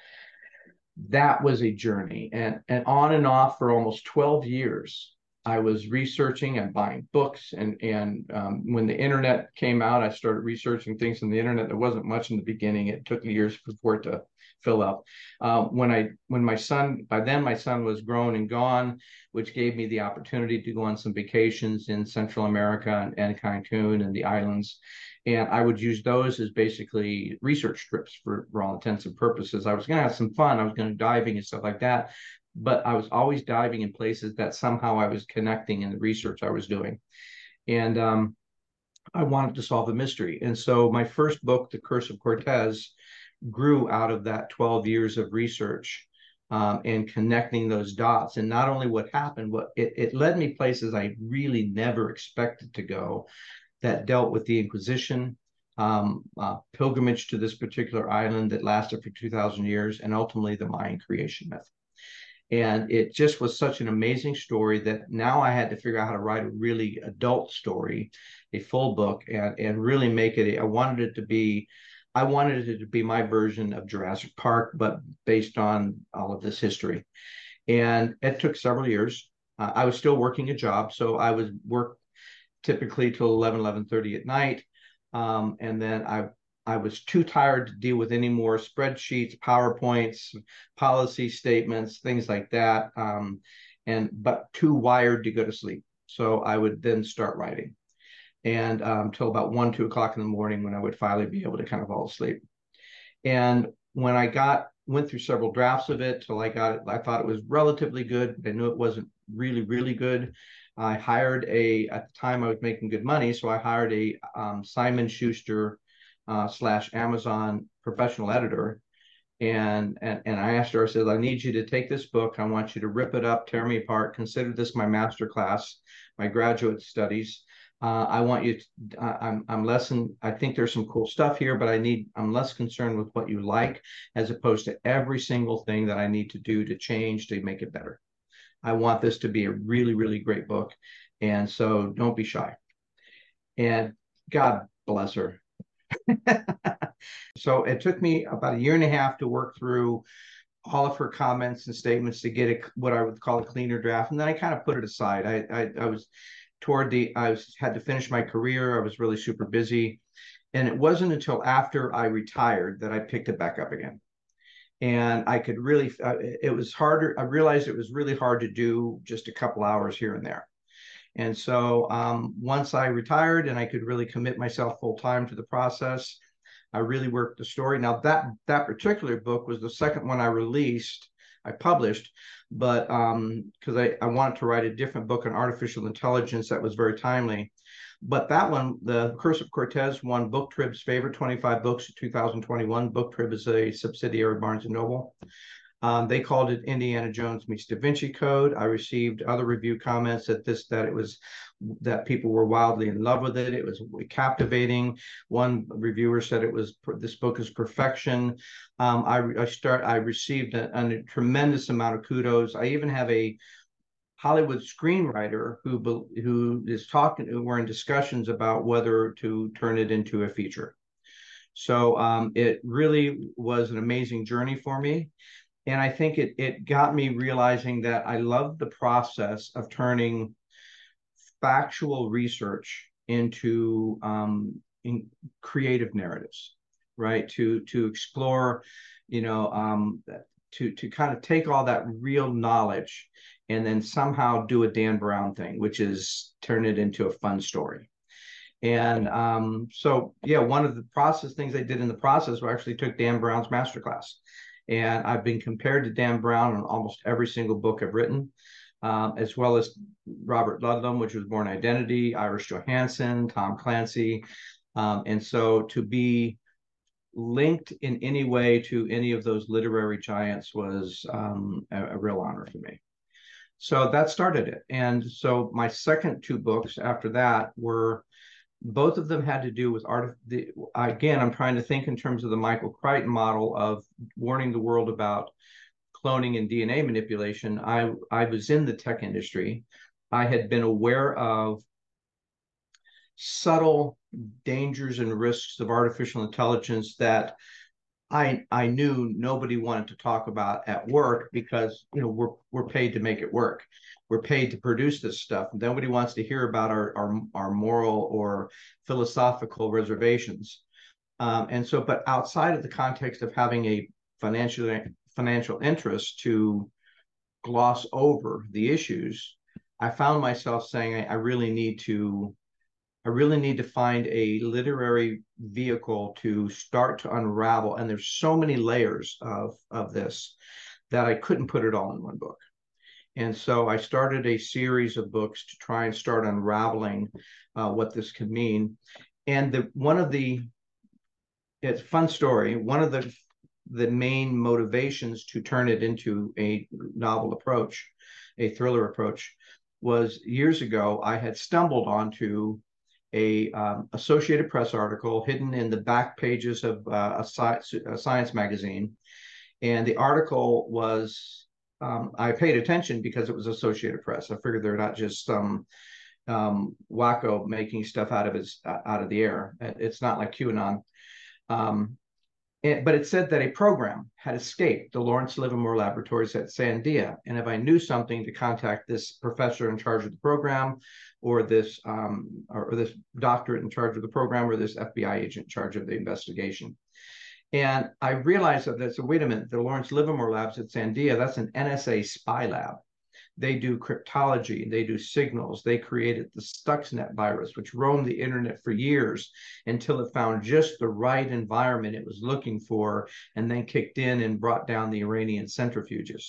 That was a journey, and, and on and off for almost twelve years. I was researching and buying books, and and um, when the internet came out, I started researching things on the internet. There wasn't much in the beginning. It took years for it to fill up. Um, when I when my son, by then my son was grown and gone, which gave me the opportunity to go on some vacations in Central America and, and Cancun and the islands. And I would use those as basically research trips for, for all intents and purposes. I was going to have some fun. I was going to diving and stuff like that. But I was always diving in places that somehow I was connecting in the research I was doing. And um, I wanted to solve the mystery. And so my first book, The Curse of Cortez, grew out of that twelve years of research um, and connecting those dots. And not only what happened, what it, it led me places I really never expected to go that dealt with the Inquisition, um, uh, pilgrimage to this particular island that lasted for two thousand years, and ultimately the Mayan creation myth. And it just was such an amazing story that now I had to figure out how to write a really adult story, a full book, and, and really make it, I wanted it to be, I wanted it to be my version of Jurassic Park, but based on all of this history. And it took several years. Uh, I was still working a job, so I was work typically till eleven, eleven thirty at night. Um, and then I I was too tired to deal with any more spreadsheets, PowerPoints, policy statements, things like that. Um, and but too wired to go to sleep. So I would then start writing. And um, till about one, two o'clock in the morning when I would finally be able to kind of fall asleep. And when I got went through several drafts of it till I got it, I thought it was relatively good. I knew it wasn't really, really good. I hired a, at the time I was making good money, so I hired a um, Simon Schuster uh, slash Amazon professional editor. And, and, and I asked her, I said, I need you to take this book. I want you to rip it up, tear me apart, consider this my master class, my graduate studies. Uh, I want you to, uh, I'm, I'm less than, I think there's some cool stuff here, but I need, I'm less concerned with what you like, as opposed to every single thing that I need to do to change to make it better. I want this to be a really, really great book. And so don't be shy. And God bless her. So it took me about a year and a half to work through all of her comments and statements to get it, what I would call a cleaner draft. And then I kind of put it aside. I, I, I was toward the, I was, had to finish my career. I was really super busy. And it wasn't until after I retired that I picked it back up again. And I could really, uh, it was harder. I realized it was really hard to do just a couple hours here and there. And so um, once I retired and I could really commit myself full time to the process, I really worked the story. Now that that particular book was the second one I released, I published, but um, because I, I wanted to write a different book on artificial intelligence that was very timely. But that one, The Curse of Cortez, won Book Trib's favorite twenty-five books of two thousand twenty-one. Book Trib is a subsidiary of Barnes and Noble. Um, they called it Indiana Jones meets Da Vinci Code. I received other review comments that this that it was that people were wildly in love with it. It was captivating. One reviewer said it was this book is perfection. Um, I, I start I received a, a tremendous amount of kudos. I even have a Hollywood screenwriter who who is talking. Who we're in discussions about whether to turn it into a feature. So um, it really was an amazing journey for me. And I think it it got me realizing that I love the process of turning factual research into um, in creative narratives, right? To to explore, you know, um, to to kind of take all that real knowledge and then somehow do a Dan Brown thing, which is turn it into a fun story. And um, so, yeah, one of the process things I did in the process was actually took Dan Brown's masterclass. And I've been compared to Dan Brown on almost every single book I've written, um, as well as Robert Ludlum, which was Born Identity, Iris Johansen, Tom Clancy. Um, and so to be linked in any way to any of those literary giants was um, a, a real honor for me. So that started it. And so my second two books after that were, both of them had to do with art. The, again, I'm trying to think in terms of the Michael Crichton model of warning the world about cloning and D N A manipulation. I, I was in the tech industry. I had been aware of subtle dangers and risks of artificial intelligence that I, I knew nobody wanted to talk about at work because, you know, we're, we're paid to make it work. We're paid to produce this stuff. Nobody wants to hear about our, our, our moral or philosophical reservations. Um, and so, but outside of the context of having a financial, financial interest to gloss over the issues, I found myself saying, I, I really need to I really need to find a literary vehicle to start to unravel. And there's so many layers of, of this that I couldn't put it all in one book. And so I started a series of books to try and start unraveling uh, what this could mean. And the one of the, it's a fun story, one of the the main motivations to turn it into a novel approach, a thriller approach, was years ago I had stumbled onto a um, Associated Press article hidden in the back pages of uh, a, sci a science magazine. And the article was, um, I paid attention because it was Associated Press. I figured they're not just some um, wacko making stuff out of his uh, out of the air. It's not like QAnon. Um, and, but it said that a program had escaped the Lawrence Livermore Laboratories at Sandia. And if I knew something, to contact this professor in charge of the program, or this um, or, or this doctorate in charge of the program, or this F B I agent in charge of the investigation. And I realized that that's, so wait a minute, the Lawrence Livermore Labs at Sandia, that's an N S A spy lab. They do cryptology, they do signals. They created the Stuxnet virus, which roamed the internet for years until it found just the right environment it was looking for, and then kicked in and brought down the Iranian centrifuges.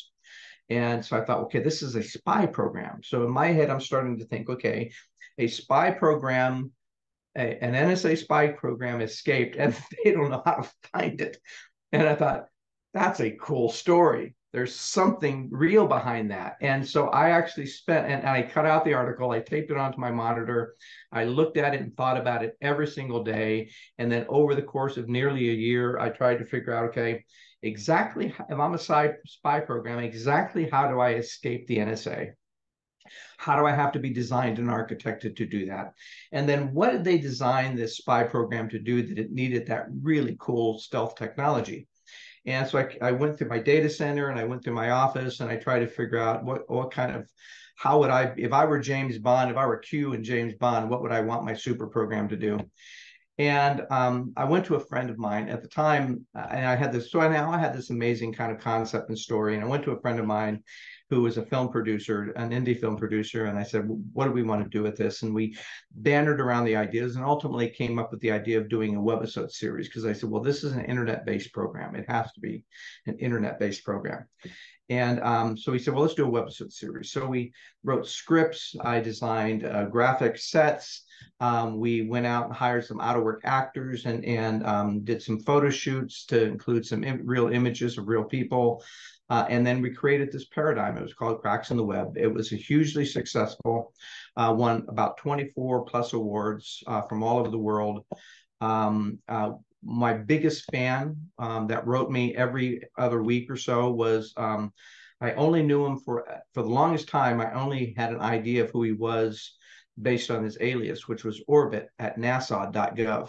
And so I thought, okay, this is a spy program. So in my head, I'm starting to think, okay, a spy program, a, an N S A spy program escaped, and they don't know how to find it. And I thought, that's a cool story. There's something real behind that. And so I actually spent, and I cut out the article, I taped it onto my monitor, I looked at it and thought about it every single day. And then over the course of nearly a year, I tried to figure out, okay, exactly, if I'm a spy program, exactly how do I escape the N S A? How do I have to be designed and architected to do that? And then what did they design this spy program to do that it needed that really cool stealth technology? And so I, I went through my data center and I went through my office and I tried to figure out what, what kind of, how would I, if I were James Bond, if I were Q and James Bond, what would I want my super program to do? And um, I went to a friend of mine at the time, uh, and I had this, so now I had this amazing kind of concept and story. And I went to a friend of mine who was a film producer, an indie film producer. And I said, what do we want to do with this? And we bantered around the ideas and ultimately came up with the idea of doing a webisode series. Because I said, well, this is an internet-based program. It has to be an internet-based program. And um, so we said, well, let's do a webisode series. So we wrote scripts. I designed uh, graphic sets. Um, we went out and hired some out-of-work actors and, and um, did some photo shoots to include some im real images of real people. Uh, and then we created this paradigm. It was called Cracks in the Web. It was a hugely successful, uh, won about twenty-four plus awards uh, from all over the world. Um, uh, my biggest fan um, that wrote me every other week or so was, um, I only knew him for, for the longest time, I only had an idea of who he was based on his alias, which was Orbit at NASA dot gov.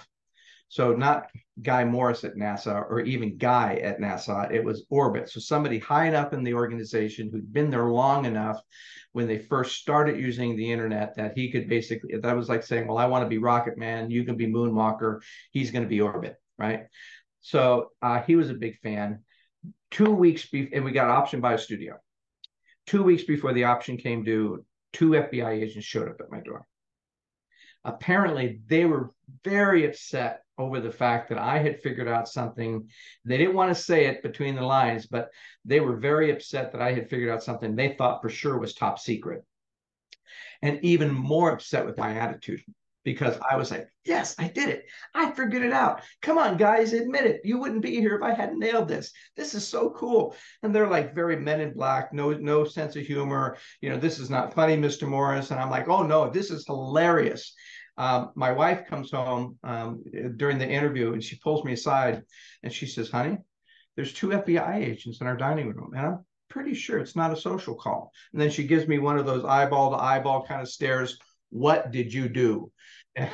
So not Guy Morris at NASA or even Guy at NASA, it was Orbit. So somebody high enough in the organization who'd been there long enough when they first started using the internet that he could basically, that was like saying, well, I want to be Rocket Man, you can be Moonwalker, he's going to be Orbit, right? So uh, he was a big fan. Two weeks before, and we got optioned by a studio. Two weeks before the option came due, two F B I agents showed up at my door. Apparently, they were very upset over the fact that I had figured out something. They didn't want to say it between the lines, but they were very upset that I had figured out something they thought for sure was top secret. And even more upset with my attitude, because I was like, yes, I did it. I figured it out. Come on, guys, admit it. You wouldn't be here if I hadn't nailed this. This is so cool. And they're like very Men in Black, no, no sense of humor. You know, this is not funny, Mister Morris. And I'm like, oh, no, this is hilarious. Um, my wife comes home um, during the interview and she pulls me aside and she says, honey, there's two F B I agents in our dining room. And I'm pretty sure it's not a social call. And then she gives me one of those eyeball to eyeball kind of stares. What did you do? I,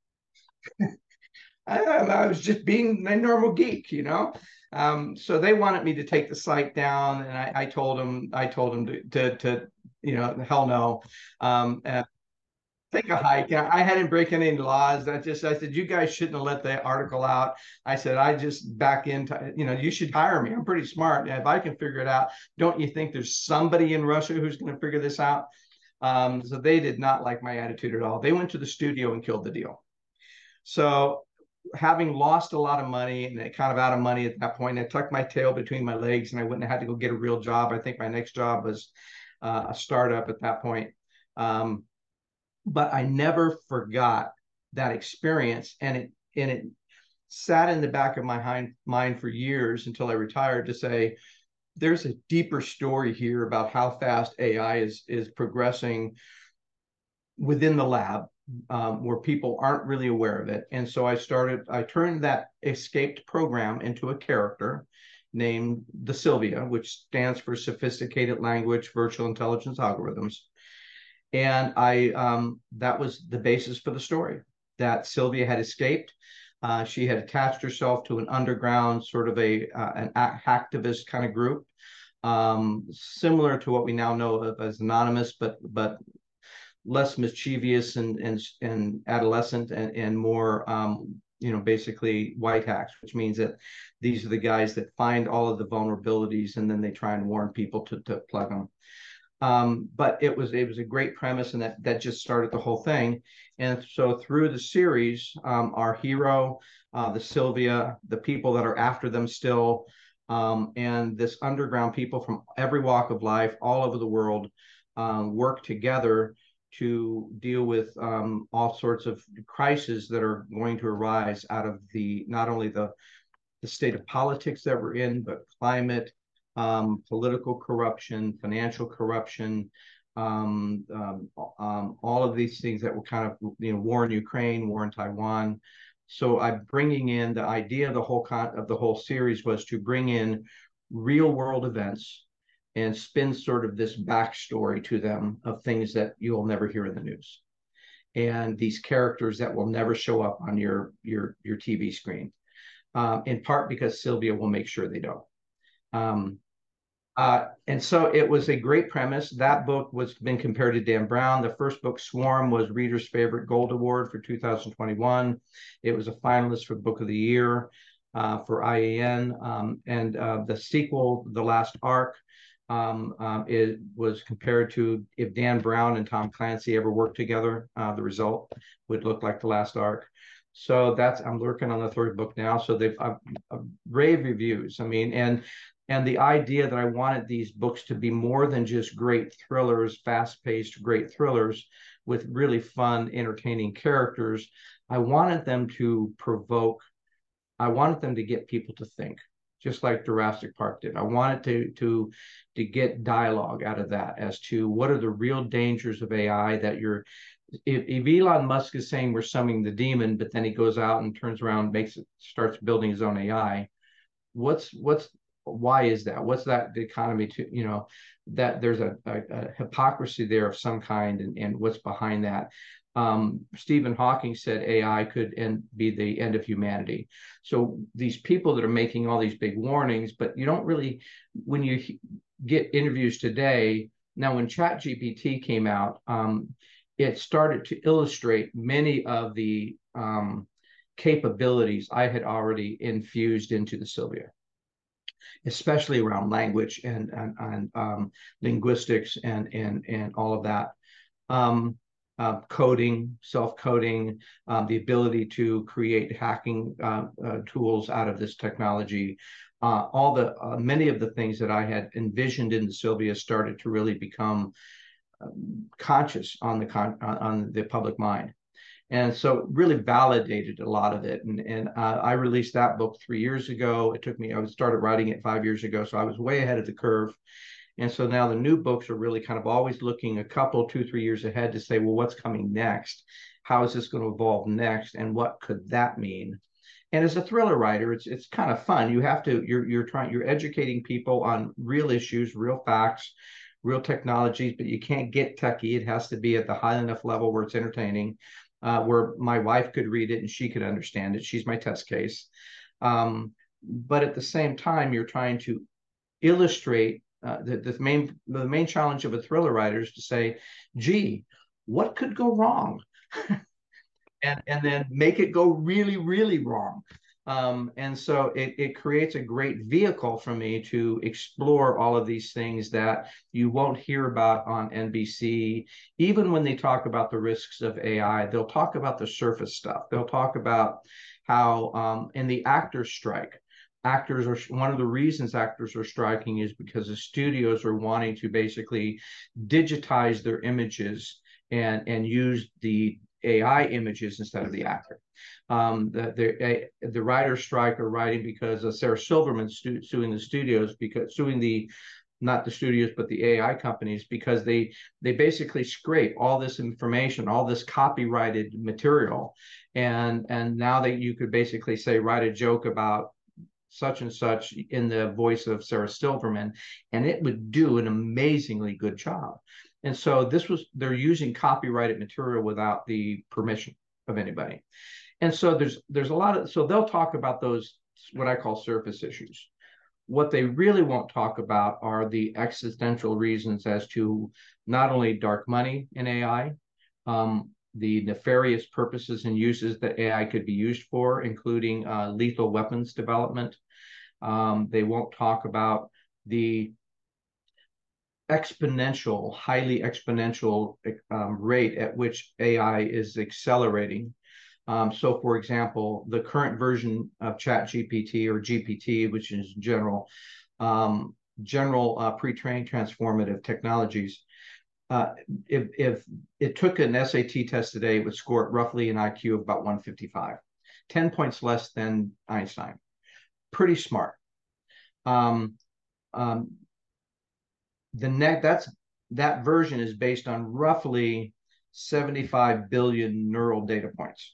I was just being a normal geek, you know? Um, so they wanted me to take the site down, and I, I told them, I told them to, to, to you know, hell no. Um, uh, take a hike. I hadn't break any laws. I just, I said, you guys shouldn't have let the article out. I said, I just back into, you know, you should hire me. I'm pretty smart. If I can figure it out, don't you think there's somebody in Russia who's going to figure this out? Um, so they did not like my attitude at all. They went to the studio and killed the deal. So having lost a lot of money and kind of out of money at that point, I tucked my tail between my legs and I wouldn't have had to go get a real job. I think my next job was uh, a startup at that point. Um, but I never forgot that experience, and it and it sat in the back of my hind, mind for years until I retired to say, there's a deeper story here about how fast A I is is progressing within the lab, um, where people aren't really aware of it. And so I started, I turned that escaped program into a character named the Sylvia, which stands for Sophisticated Language Virtual Intelligence Algorithms. And I, um, that was the basis for the story, that Sylvia had escaped. Uh, she had attached herself to an underground sort of a uh, an hacktivist kind of group, um, similar to what we now know of as Anonymous, but but less mischievous and and and adolescent and and more um, you know, basically white hacks, which means that these are the guys that find all of the vulnerabilities and then they try and warn people to to plug them. Um, but it was it was a great premise, and that that just started the whole thing. And so through the series, um, our hero, uh, the Sylvia, the people that are after them still, um, and this underground people from every walk of life, all over the world, um, work together to deal with um, all sorts of crises that are going to arise out of the not only the the state of politics that we're in, but climate, um, political corruption, financial corruption, um, um, um, all of these things that were kind of, you know, war in Ukraine, war in Taiwan. So I'm bringing in the idea of the whole con- of the whole series was to bring in real world events and spin sort of this backstory to them of things that you'll never hear in the news, and these characters that will never show up on your your your T V screen. Um, in part because Sylvia will make sure they don't. Um, uh, and so it was a great premise. That book was been compared to Dan Brown. The first book, Swarm, was Reader's Favorite Gold Award for two thousand twenty-one. It was a finalist for Book of the Year uh, for I A N. Um, and uh, the sequel, The Last Ark, um, um, it was compared to if Dan Brown and Tom Clancy ever worked together, uh, the result would look like The Last Ark. So that's, I'm working on the third book now. So they've uh, uh, rave reviews. I mean, and and the idea that I wanted these books to be more than just great thrillers, fast-paced, great thrillers with really fun, entertaining characters. I wanted them to provoke, I wanted them to get people to think, just like Jurassic Park did. I wanted to, to, to get dialogue out of that as to what are the real dangers of A I that you're, if, if Elon Musk is saying we're summoning the demon, but then he goes out and turns around, makes it, starts building his own A I, what's, what's, why is that? What's that the economy to, you know, that there's a, a, a hypocrisy there of some kind, and, and what's behind that. Um, Stephen Hawking said A I could end, be the end of humanity. So these people that are making all these big warnings, but you don't really, when you get interviews today, now when ChatGPT came out, um, it started to illustrate many of the um, capabilities I had already infused into the Sylvia, especially around language and and, and um, linguistics and and and all of that. Um, uh, coding, self-coding, um, the ability to create hacking uh, uh, tools out of this technology. Uh, all the uh, many of the things that I had envisioned in the Sylvia started to really become um, conscious on the con- on the public mind. And so really validated a lot of it. And, and uh, I released that book three years ago. It took me, I started writing it five years ago. So I was way ahead of the curve. And so now the new books are really kind of always looking a couple, two, three years ahead to say, well, what's coming next? How is this going to evolve next? And what could that mean? And as a thriller writer, it's it's kind of fun. You have to, you're you're trying, you're educating people on real issues, real facts, real technologies, but you can't get techie. It has to be at the high enough level where it's entertaining. Uh, where my wife could read it and she could understand it. She's my test case. Um, but at the same time, you're trying to illustrate uh, the, the main the main challenge of a thriller writer is to say, gee, what could go wrong? and and then make it go really, really wrong. Um, and so it, it creates a great vehicle for me to explore all of these things that you won't hear about on N B C. Even when they talk about the risks of A I, they'll talk about the surface stuff. They'll talk about how um, in the actors strike, actors are one of the reasons actors are striking is because the studios are wanting to basically digitize their images and and use the A I images instead of the actor. Um, the, the the writers strike are writing because uh, Sarah Silverman stu- suing the studios because suing the not the studios but the A I companies because they they basically scrape all this information, all this copyrighted material, and and now that you could basically say write a joke about such and such in the voice of Sarah Silverman, and it would do an amazingly good job. And so this was they're using copyrighted material without the permission of anybody. And so there's there's a lot of so they'll talk about those what I call surface issues. What they really won't talk about are the existential reasons as to not only dark money in A I, um, the nefarious purposes and uses that A I could be used for, including uh, lethal weapons development. Um, they won't talk about the exponential, highly exponential um, rate at which A I is accelerating. Um, so, for example, the current version of ChatGPT or G P T, which is general, um, general uh, pre-trained transformative technologies, uh, if, if it took an S A T test today, it would score roughly an I Q of about one fifty-five, ten points less than Einstein. Pretty smart. Um, um, the next that's that version is based on roughly seventy-five billion neural data points.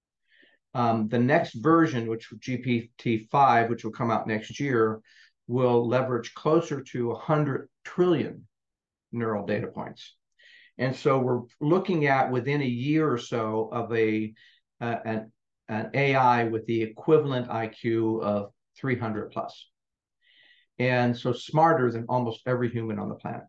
Um, the next version, which G P T five, which will come out next year, will leverage closer to one hundred trillion neural data points. And so we're looking at within a year or so of a uh, an, an A I with the equivalent I Q of three hundred plus. And so smarter than almost every human on the planet.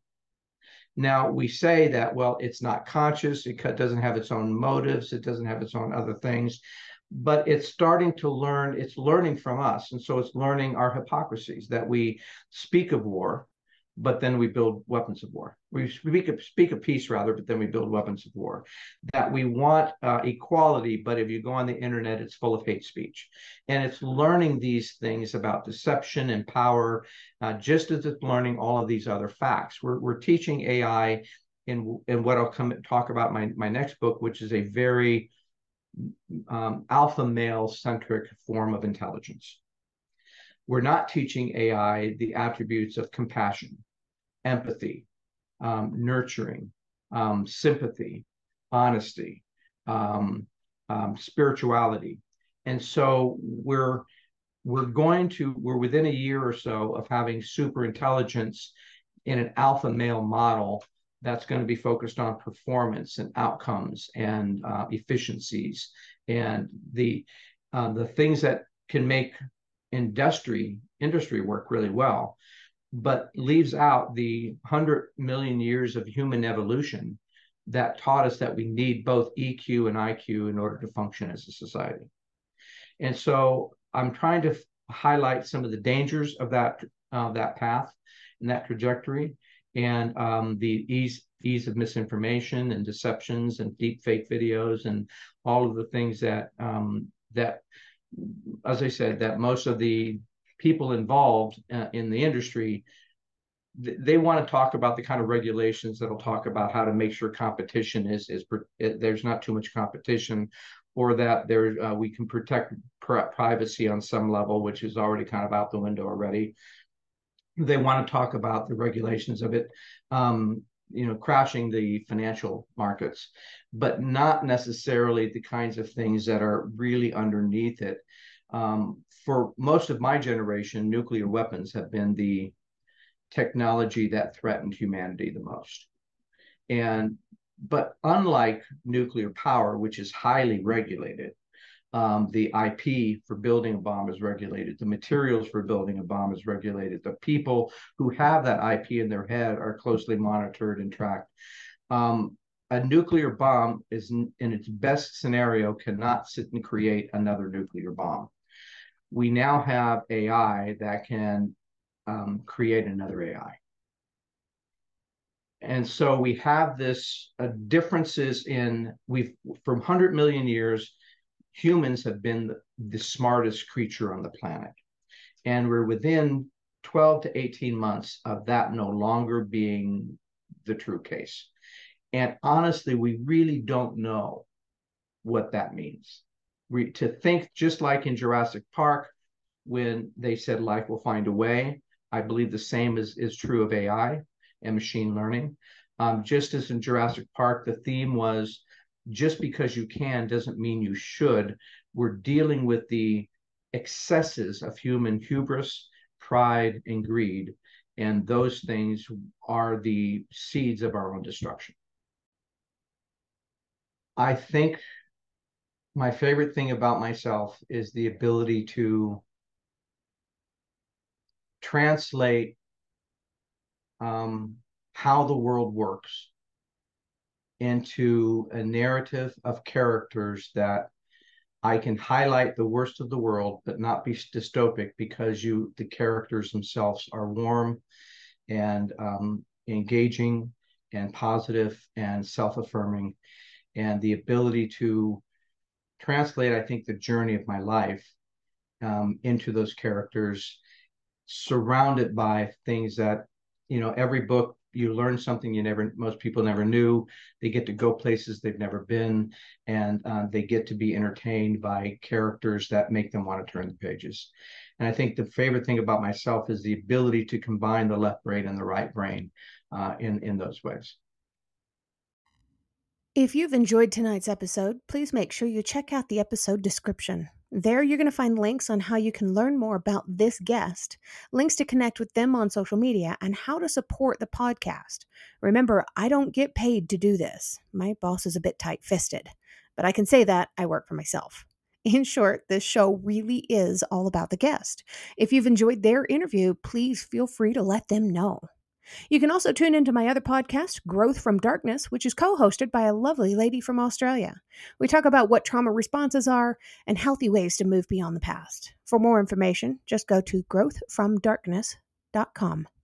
Now, we say that, well, it's not conscious, it doesn't have its own motives, it doesn't have its own other things, but it's starting to learn, it's learning from us. And so it's learning our hypocrisies, that we speak of war, but then we build weapons of war. We speak of, speak of peace, rather, but then we build weapons of war. That we want uh, equality, but if you go on the internet, it's full of hate speech. And it's learning these things about deception and power, uh, just as it's learning all of these other facts. We're, we're teaching A I in, in what I'll come talk about my, my next book, which is a very um, alpha male-centric form of intelligence. We're not teaching A I the attributes of compassion, empathy, um, nurturing, um, sympathy, honesty, um, um, spirituality. And so we're we're going to we're within a year or so of having super intelligence in an alpha male model that's going to be focused on performance and outcomes and uh, efficiencies and the uh, the things that can make industry industry work really well, but leaves out the hundred million years of human evolution that taught us that we need both E Q and I Q in order to function as a society. And so I'm trying to highlight some of the dangers of that uh, that path and that trajectory, and um, the ease ease of misinformation and deceptions and deep fake videos and all of the things that um, that, as I said, that most of the people involved uh, in the industry, th- they want to talk about the kind of regulations that'll talk about how to make sure competition is is it, there's not too much competition, or that there uh, we can protect pr- privacy on some level, which is already kind of out the window already. They want to talk about the regulations of it, um, you know, crashing the financial markets, but not necessarily the kinds of things that are really underneath it. Um, for most of my generation, nuclear weapons have been the technology that threatened humanity the most. And but unlike nuclear power, which is highly regulated, um, the I P for building a bomb is regulated. The materials for building a bomb is regulated. The people who have that I P in their head are closely monitored and tracked. Um, a nuclear bomb is, in its best scenario, cannot sit and create another nuclear bomb. we now have A I that can um, create another A I. And so we have this uh, differences in, we've, from one hundred million years, humans have been the, the smartest creature on the planet. And we're within twelve to eighteen months of that no longer being the true case. And honestly, we really don't know what that means. We, to think just like in Jurassic Park, when they said life will find a way, I believe the same is, is true of A I and machine learning. Um, just as in Jurassic Park, the theme was just because you can doesn't mean you should. We're dealing with the excesses of human hubris, pride, and greed. And those things are the seeds of our own destruction. I think my favorite thing about myself is the ability to translate um, how the world works into a narrative of characters that I can highlight the worst of the world, but not be dystopic, because you, the characters themselves are warm and um, engaging and positive and self-affirming, and the ability to translate, I think, the journey of my life um, into those characters, surrounded by things that, you know, every book you learn something you never, most people never knew. They get to go places they've never been, and uh, they get to be entertained by characters that make them want to turn the pages. And I think the favorite thing about myself is the ability to combine the left brain and the right brain uh, in, in those ways. If you've enjoyed tonight's episode, please make sure you check out the episode description. There you're going to find links on how you can learn more about this guest, links to connect with them on social media, and how to support the podcast. Remember, I don't get paid to do this. My boss is a bit tight-fisted, but I can say that I work for myself. In short, this show really is all about the guest. If you've enjoyed their interview, please feel free to let them know. You can also tune into my other podcast, Growth from Darkness, which is co-hosted by a lovely lady from Australia. We talk about what trauma responses are and healthy ways to move beyond the past. For more information, just go to growth from darkness dot com.